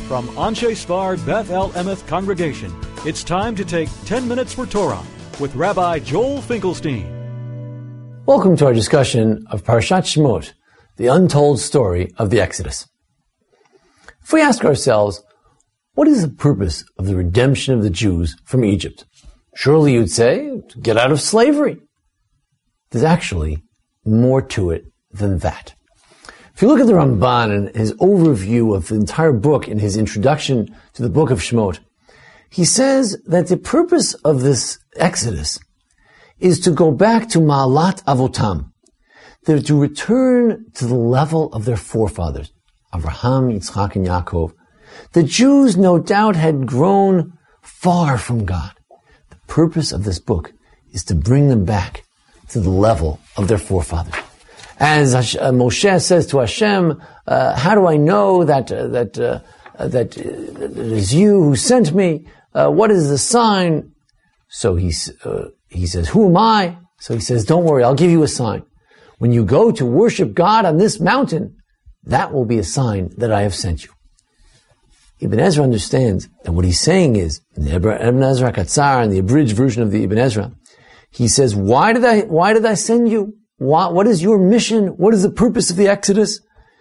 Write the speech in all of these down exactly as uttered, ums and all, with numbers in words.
From Anshe Sfard Beth El Emeth Congregation, it's time to take ten minutes for Torah with Rabbi Joel Finkelstein. Welcome to our discussion of Parashat Shemot, the untold story of the Exodus. If we ask ourselves, what is the purpose of the redemption of the Jews from Egypt? Surely you'd say, to get out of slavery. There's actually more to it than that. If you look at the Ramban and his overview of the entire book in his introduction to the book of Shemot, he says that the purpose of this Exodus is to go back to Ma'alat Avotam. They're to return to the level of their forefathers, Abraham, Yitzchak, and Yaakov. The Jews, no doubt, had grown far from God. The purpose of this book is to bring them back to the level of their forefathers. As Moshe says to Hashem, uh, how do I know that uh, that uh, that, uh, that it is you who sent me? Uh, what is the sign? So he uh, he says, who am I? So he says, don't worry, I'll give you a sign. When you go to worship God on this mountain, that will be a sign that I have sent you. Ibn Ezra understands that what he's saying is, in the Ibn Ezra Katzar, in the abridged version of the Ibn Ezra, he says, why did I why did I send you? What, what is your mission? What is the purpose of the Exodus?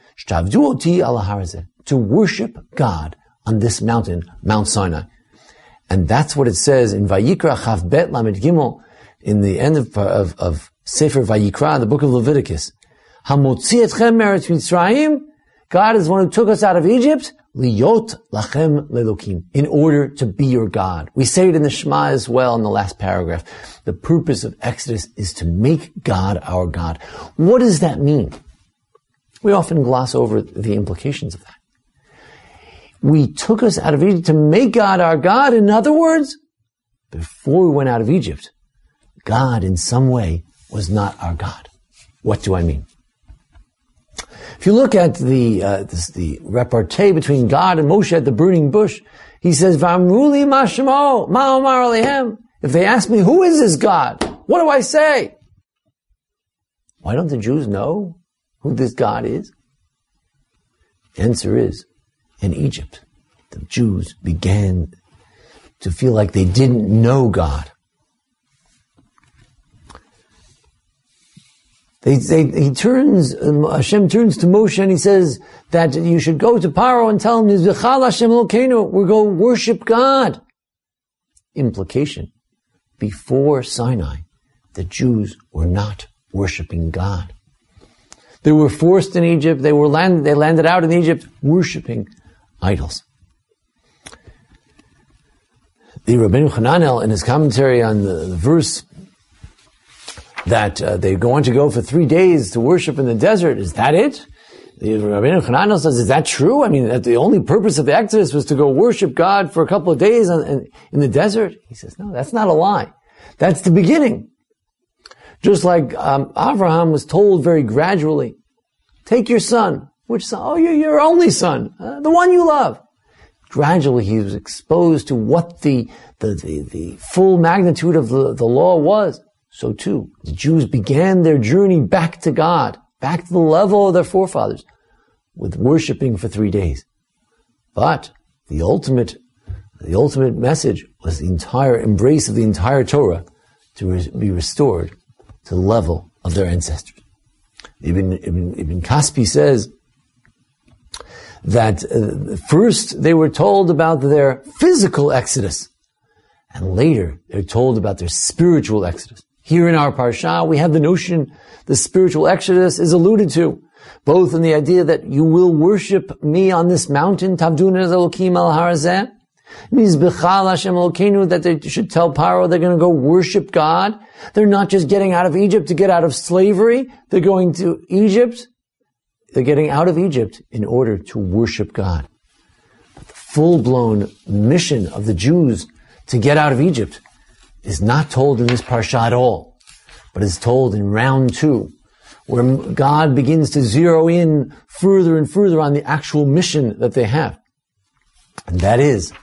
To worship God on this mountain, Mount Sinai. And that's what it says in Vayikra Chav Bet Lamed Gimel, in the end of, of, of Sefer Vayikra, the book of Leviticus. Hamotzi etchem meretz Mitzrayim. God is the one who took us out of Egypt. Liyot lachem lelokim, in order to be your God. We say it in the Shema as well in the last paragraph. The purpose of Exodus is to make God our God. What does that mean? We often gloss over the implications of that. We took us out of Egypt to make God our God. In other words, before we went out of Egypt, God in some way was not our God. What do I mean? If you look at the uh, this, the repartee between God and Moshe at the burning bush, he says, "V'amruli ma shemo, ma omar alehem." If they ask me, who is this God? What do I say? Why don't the Jews know who this God is? The answer is, in Egypt, the Jews began to feel like they didn't know God. They, they, he turns, um, Hashem turns to Moshe and he says that you should go to Paro and tell him, Yizbechal Hashem Elokeinu, we're going to worship God. Implication. Before Sinai, the Jews were not worshiping God. They were forced in Egypt, they were landed, they landed out in Egypt worshiping idols. The Rabbeinu Hananel, in his commentary on the, the verse, that uh, they're going to go for three days to worship in the desert. Is that it? The Rabbeinu Hananel says, is that true? I mean, that the only purpose of the Exodus was to go worship God for a couple of days in, in, in the desert? He says, no, that's not a lie. That's the beginning. Just like um, Abraham was told very gradually, take your son. Which son? Oh, you're your only son, uh, the one you love. Gradually, he was exposed to what the the, the, the full magnitude of the, the law was. So too, the Jews began their journey back to God, back to the level of their forefathers, with worshiping for three days. But the ultimate, the ultimate message was the entire embrace of the entire Torah to re- be restored to the level of their ancestors. Ibn, Ibn, Ibn Kaspi says that uh, first they were told about their physical exodus, and later they're told about their spiritual exodus. Here in our parsha, we have the notion the spiritual exodus is alluded to, both in the idea that you will worship me on this mountain, Tavdun es Elokim al harazeh, Mizbechal Hashem Elokeinu, that they should tell Paro they're going to go worship God. They're not just getting out of Egypt to get out of slavery. They're going to Egypt. They're getting out of Egypt in order to worship God. But the full-blown mission of the Jews to get out of Egypt is not told in this parsha at all, but is told in round two, where God begins to zero in further and further on the actual mission that they have. And that is,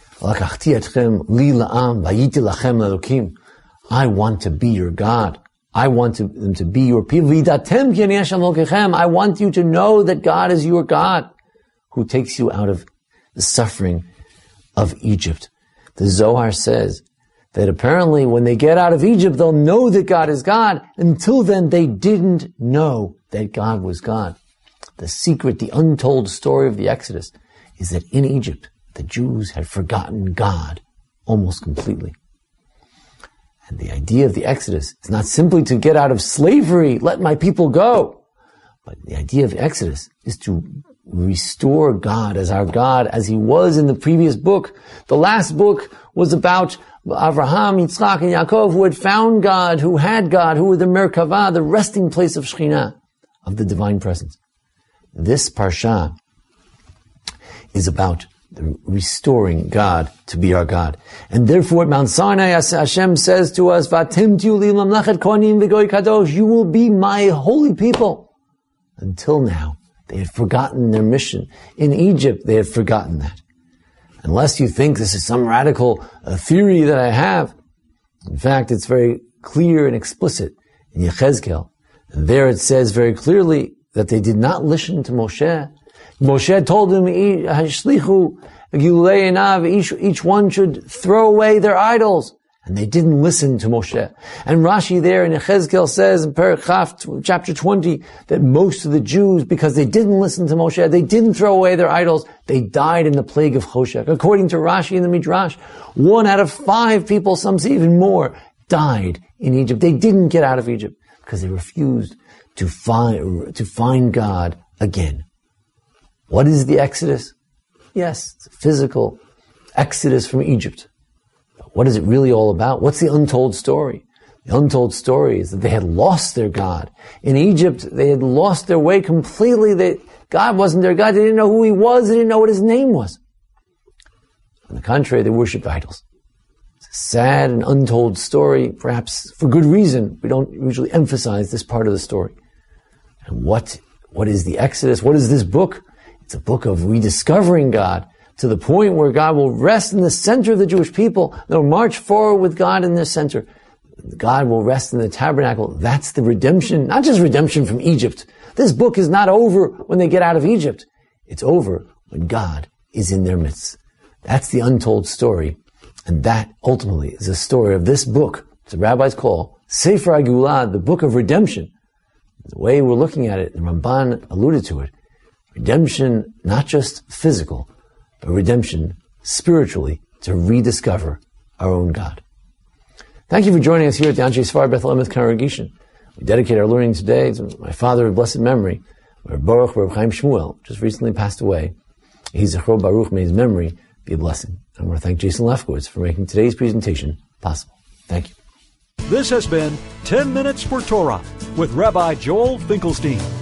I want to be your God. I want to, them to be your people. I want you to know that God is your God, who takes you out of the suffering of Egypt. The Zohar says that apparently when they get out of Egypt, they'll know that God is God. Until then, they didn't know that God was God. The secret, the untold story of the Exodus is that in Egypt, the Jews had forgotten God almost completely. And the idea of the Exodus is not simply to get out of slavery, let my people go. But the idea of the Exodus is to restore God as our God, as he was in the previous book. The last book was about Avraham, Yitzchak, and Yaakov, who had found God, who had God, who were the Merkavah, the resting place of Shekhinah, of the divine presence. This parsha is about the restoring God to be our God. And therefore at Mount Sinai, Hashem says to us, Vatem tiyu li mamlechet kohanim v'goy kadosh, you will be my holy people. Until now, they had forgotten their mission. In Egypt, they had forgotten that. Unless you think this is some radical uh, theory that I have, in fact, it's very clear and explicit in Yechezkel. And there it says very clearly that they did not listen to Moshe. Moshe told them, each, each one should throw away their idols. And they didn't listen to Moshe. And Rashi there in Yechezkel says in Perek Chaf, chapter twenty, that most of the Jews, because they didn't listen to Moshe, they didn't throw away their idols, they died in the plague of Choshech. According to Rashi in the Midrash, one out of five people, some say even more, died in Egypt. They didn't get out of Egypt because they refused to find, to find God again. What is the Exodus? Yes, it's a physical Exodus from Egypt. What is it really all about? What's the untold story? The untold story is that they had lost their God. In Egypt, they had lost their way completely. They, God wasn't their God. They didn't know who he was. They didn't know what his name was. On the contrary, they worshipped idols. It's a sad and untold story, perhaps for good reason. We don't usually emphasize this part of the story. And what, what is the Exodus? What is this book? It's a book of rediscovering God, to the point where God will rest in the center of the Jewish people. They'll march forward with God in their center. God will rest in the tabernacle. That's the redemption, not just redemption from Egypt. This book is not over when they get out of Egypt. It's over when God is in their midst. That's the untold story. And that ultimately is the story of this book, the rabbis call Sefer HaGeulah, the book of redemption. The way we're looking at it, the Ramban alluded to it. Redemption, not just physical, but redemption spiritually, to rediscover our own God. Thank you for joining us here at the Anshe Sfar Beth El Emes Congregation. We dedicate our learning today to my father of blessed memory, Baruch Reb Chaim Shmuel, just recently passed away. He's Zechro Baruch, may his memory be a blessing. I want to thank Jason Lefkowitz for making today's presentation possible. Thank you. This has been ten minutes for Torah with Rabbi Joel Finkelstein.